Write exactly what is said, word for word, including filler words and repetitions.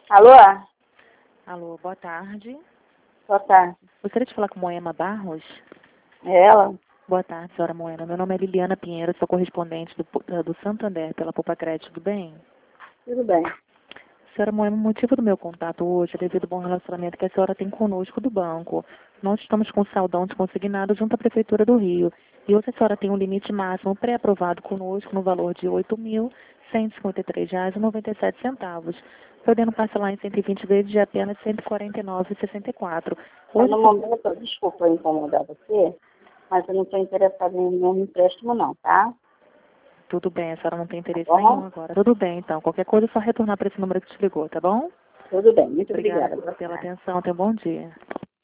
Alô? Alô, boa tarde. Boa tarde. Gostaria de falar com Moema Barros? É ela? Boa tarde, senhora Moema. Meu nome é Liliana Pinheiro, sou correspondente do, do Santander pela Poupa Crédito, tudo bem? Tudo bem. Senhora Moema, o motivo do meu contato hoje é devido ao bom relacionamento que a senhora tem conosco do banco. Nós estamos com saldão desconsignado junto à Prefeitura do Rio. E hoje a senhora tem um limite máximo pré-aprovado conosco no valor de oito mil cento e cinquenta e três reais e noventa e sete centavos, podendo parcelar em cento e vinte vezes de apenas cento e quarenta e nove reais e sessenta e quatro centavos. Mas Hoje, no momento, desculpa eu incomodar você, mas eu não estou interessada em nenhum empréstimo não, tá? tudo bem, a senhora não tem interesse Tá nenhum bom? agora. Tudo bem, então. Qualquer coisa é só retornar para esse número que te ligou, tá bom? Tudo bem. Muito Obrigada obrigada. Boa pela tarde. atenção. Tenha um bom dia.